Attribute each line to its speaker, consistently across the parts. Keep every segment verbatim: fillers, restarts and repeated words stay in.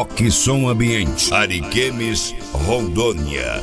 Speaker 1: Rock Som Ambiente, Ariquemes, Rondônia.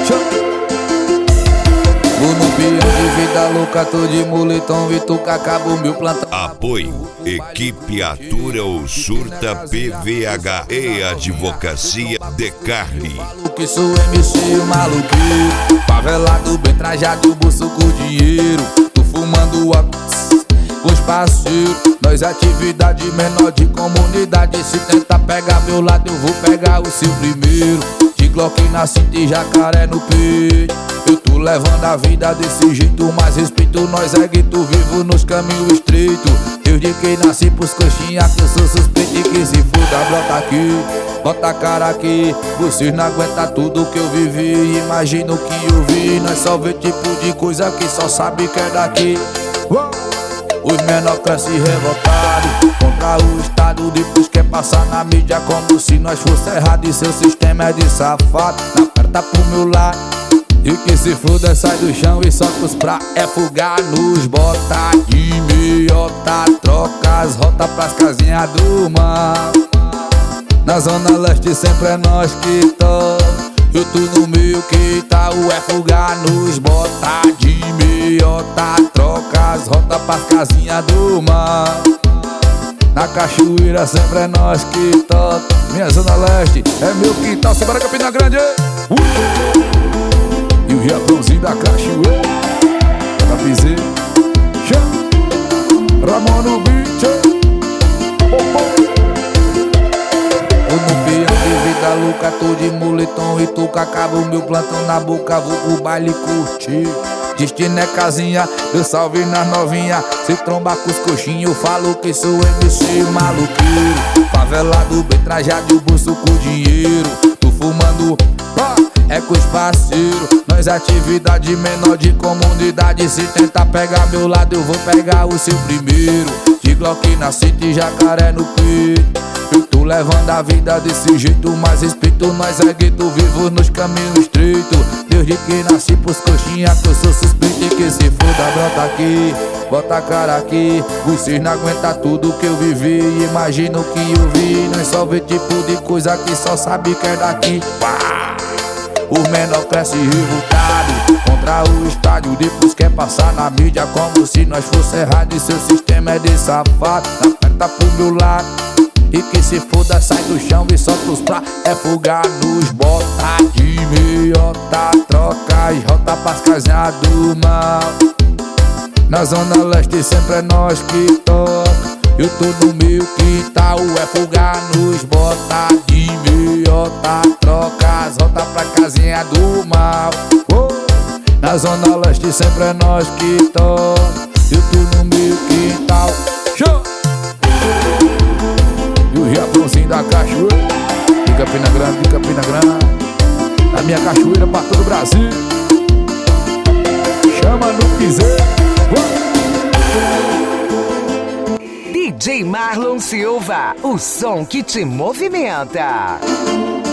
Speaker 2: Vou no pião de vida louca, tô de moletom, Vituca, acabou meu plantão.
Speaker 1: Apoio, Equipe Atura ou Surta P V H e Advocacia de Carli.
Speaker 2: Que sou M C maluqueiro, favelado, bem trajado, bolso com dinheiro. Tô fumando a com os parceiros. Nós atividade menor de comunidade. Se tentar pegar meu lado, eu vou pegar o seu primeiro. De Glock na cinta e jacaré no peito. Eu tô levando a vida desse jeito, mas respeito nós é gueto, vivo nos caminhos estreitos. Desde que nasci pros coxinha que eu sou suspeito e que se foda, brota aqui, bota a cara aqui. Vocês não aguentam tudo que eu vivi, imagina o que eu vi. Nós só vê tipo de coisa que só sabe que é daqui. Os menor crescem revoltados contra o Estado, depois quer passar na mídia como se nós fosse errado. E seu sistema é de safado, na aperta pro meu lado. E que se foda, sai do chão e solta os pra é fugar nos bota de meiota, troca as rotas pras casinhas do mar. Na zona leste sempre é nós que toca. Eu tô no meio que tá o é fugar nos bota de meiota, troca as rotas pras casinhas do mar. Na cachoeira sempre é nós que toca. Minha zona leste é meu quintal, Sebara Campina Grande. uh! E o Japãozinho da cachoeira, da piseira, Ramon no beat. Eu no pião de vida louca, tô de moletom e tô com acaba o meu plantão na boca, vou pro baile curtir. Destino é casinha, eu salve nas novinha. Se tromba com os coxinhos, eu falo que sou M C maluqueiro. Favelado, bem trajado e o bolso com dinheiro. Tô fumando, é com os parceiros. Nós atividade menor de comunidade. Se tentar pegar meu lado, eu vou pegar o seu primeiro. De Glock na cinta e jacaré no peito. Eu tô levando a vida desse jeito, mas respeito nós é gueto, vivo nos caminhos estreitos. Desde que nasci pros coxinha que eu sou suspeito e que se foda, brota aqui, bota a cara aqui. Vocês não aguentam tudo que eu vivi, imagina o que eu vi. Nós só vê tipo de coisa que só sabe que é daqui. Pá! Os menor crescem revoltados contra o estádio, depois quer passar na mídia como se nós fosse errado. E seu sistema é de safado, na aperta pro meu lado. E que se foda, sai do chão e solta os pra é fugar nos bota de meiota, troca as rotas pras casinhas do mal. Na zona leste sempre é nós que toca. Eu tô no meu quintal, é fugar nos bota de meiota, troca as rotas pra casinha do mal. oh. Na zona leste sempre é nós que toca. Eu tô no meu quintal, show! E o Japãozinho da cachoeira, de Campina Grande, de Campina Grande. A minha cachoeira pra todo o Brasil. Chama no piseiro.
Speaker 3: D J Marlon Silva, o som que te movimenta.